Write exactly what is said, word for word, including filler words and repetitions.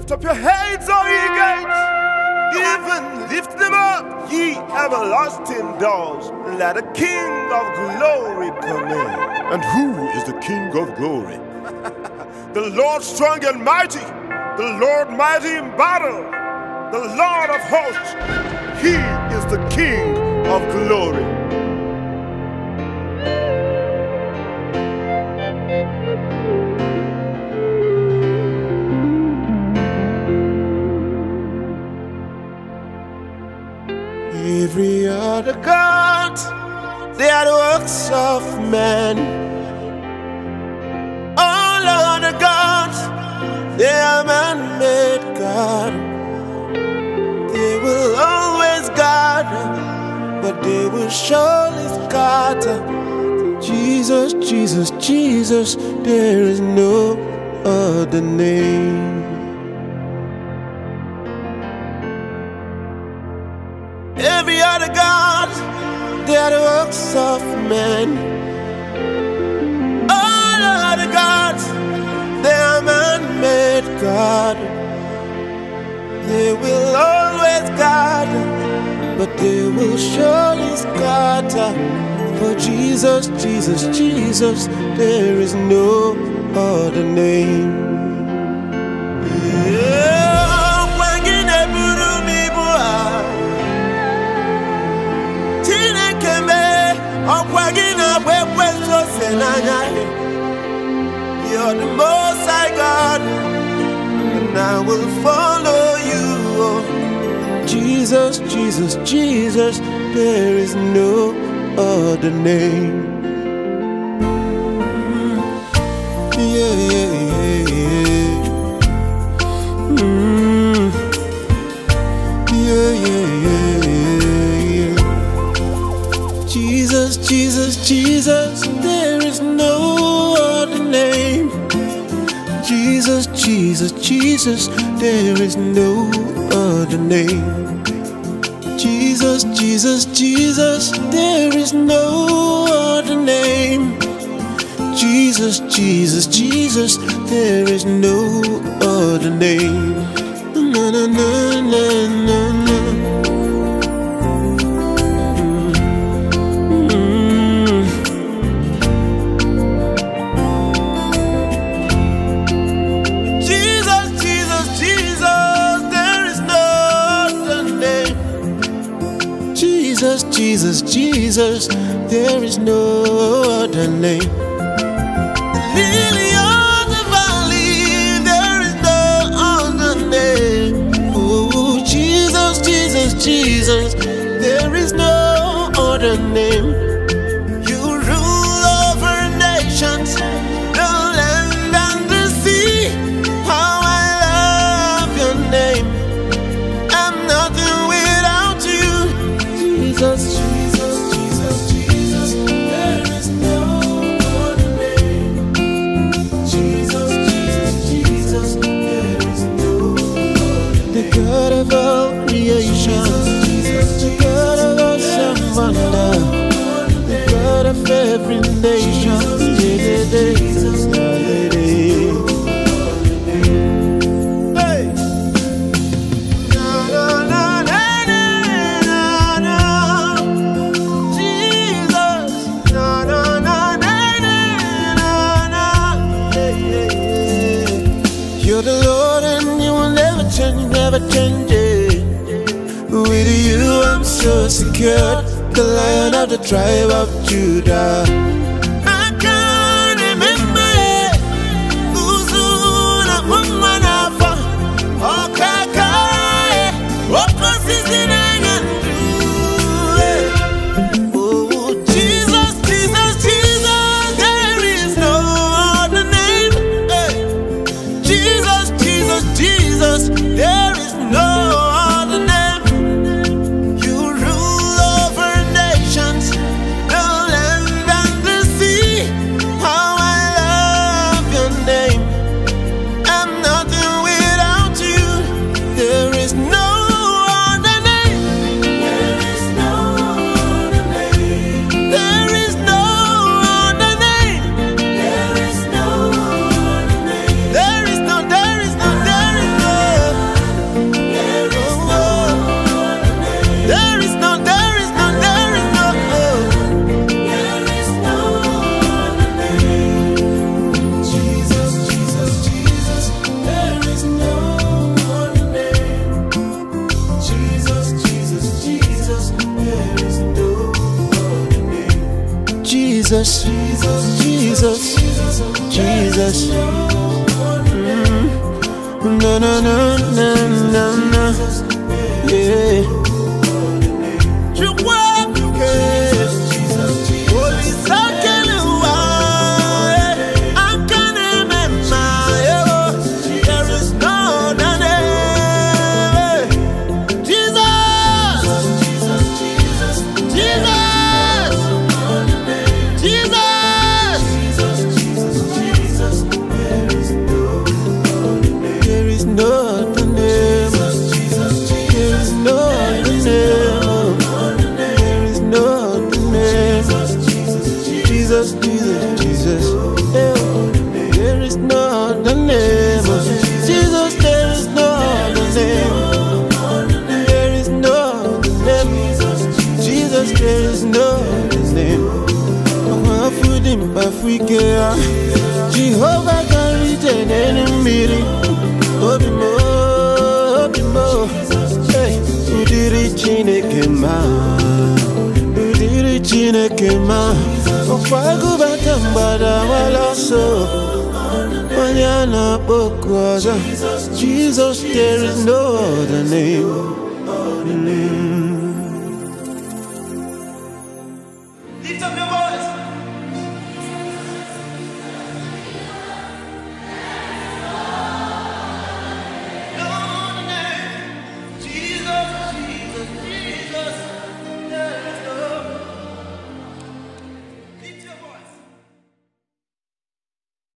Lift up your heads, O ye gates, even lift them up, ye everlasting doors. Let the King of glory come in. And who is the King of glory? The Lord strong and mighty, the Lord mighty in battle, the Lord of hosts. He is the King of glory. Every other god, they are the works of men. All other gods, they are man-made God. They will always guard, but they will surely scatter. Jesus, Jesus, Jesus, there is no other name. Every other god, they are the works of men. All other gods, they are man-made God. They will always guard, but they will surely scatter. For Jesus, Jesus, Jesus, there is no other name. Yeah. You're the most high God, and I will follow you. Jesus, Jesus, Jesus, there is no other name. Yeah, yeah, yeah, yeah. Mm. Yeah, yeah, yeah, yeah. Jesus, Jesus, Jesus, there is no other name. Jesus, Jesus, Jesus, there is no other name. Jesus, Jesus, Jesus, there is no other name. Jesus, Jesus, Jesus, there is no other name. Na na na na na na. Jesus, Jesus, Jesus, there is no other name. The lily of the valley, there is no other name. Oh, Jesus, Jesus, Jesus, there is no other name. You rule over nations, the land and the sea. How I love your name. I'm nothing without you. Jesus, Jesus, Jesus, Jesus, there is no other name. Jesus, Jesus, Jesus, there is no other name. The God of all creation, the God of all Shamanda, the God of every nation. Jesus, you're the Lord and you will never change, never change it. With you I'm so secure, the Lion of the tribe of Judah. I can't remember it. Uzuna Mumanafa, Okakae, Okosizina. There is no other name. You rule over nations, the land and the sea. Jesus, Jesus, Jesus. Mm. Na na na na na na. Yeah. You walk, yeah. Holy Sakalua, I'm gonna remember. There is no other name. Jesus, Jesus, Jesus. There is no other name. There is no other name. There is no other name. Jesus, Jesus, Jesus. There is no other name. Jesus, there is no other name. There is no other name. Jesus, there is no other name. Food in Africa, Jehovah can reach an enemy. Obimo, Obimo, hey, Udiri Chinekema, Udiri Chinekema, Okwagu Batambada Walaso, Onyana Bokwaza, Jesus, there is no other name. Mm.